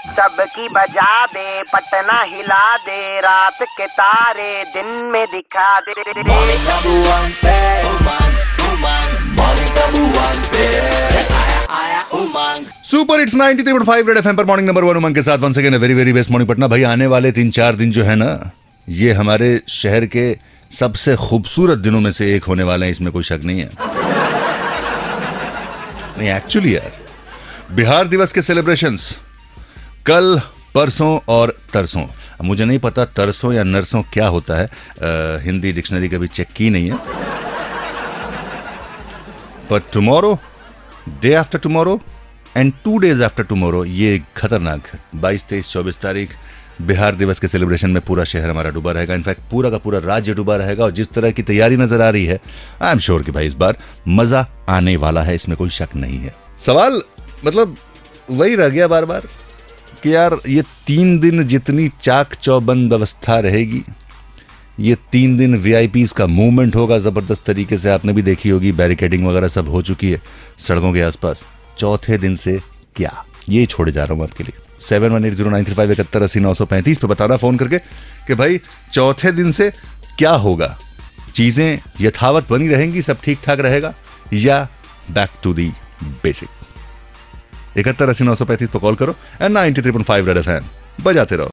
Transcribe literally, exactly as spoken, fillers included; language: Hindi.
सबकी बजा दे, पटना हिला दे, रात के तारे दिन में दिखा दे। Monica Buante, Umang, Umang, Monica Buante, आया Umang. Super hits ninety three point five red FM पर मॉर्निंग नंबर वन उमंग के साथ once again very very best morning Patna. भाई आने वाले तीन चार दिन जो है ना, ये हमारे शहर के सबसे खूबसूरत दिनों में से एक होने वाले हैं, इसमें कोई शक नहीं है। नहीं एक्चुअली यार, बिहार दिवस के सेलिब्रेशंस कल, परसों और तरसों। मुझे नहीं पता तरसों या नरसों क्या होता है, आ, हिंदी डिक्शनरी कभी चेक की नहीं है। पर tomorrow, day after tomorrow and two days after tomorrow, ये खतरनाक बाईस तेईस चौबीस तारीख बिहार दिवस के सेलिब्रेशन में पूरा शहर हमारा डूबा रहेगा। इनफैक्ट पूरा का पूरा राज्य डूबा रहेगा। और जिस तरह की तैयारी नजर आ रही है, आई एम श्योर कि भाई इस बार मजा आने वाला है, इसमें कोई शक नहीं है। सवाल मतलब वही रह गया बार बार कि यार ये तीन दिन जितनी चाक चौबंद व्यवस्था रहेगी, ये तीन दिन वीआईपीज का मूवमेंट होगा जबरदस्त तरीके से, आपने भी देखी होगी, बैरिकेडिंग वगैरह सब हो चुकी है सड़कों के आसपास। चौथे दिन से क्या, ये छोड़े जा रहा हूं आपके लिए। Seven one eight zero nine three five इकहत्तर अस्सी नौ सौ पैंतीस पे बताना फोन करके कि भाई चौथे दिन से क्या होगा। चीजें यथावत बनी रहेंगी, सब ठीक ठाक रहेगा, या बैक टू दी बेसिक। इकहत्तर अस्सी नौ सौ पैंतीस पर कॉल करो and ninety three point five red FM बजाते रहो।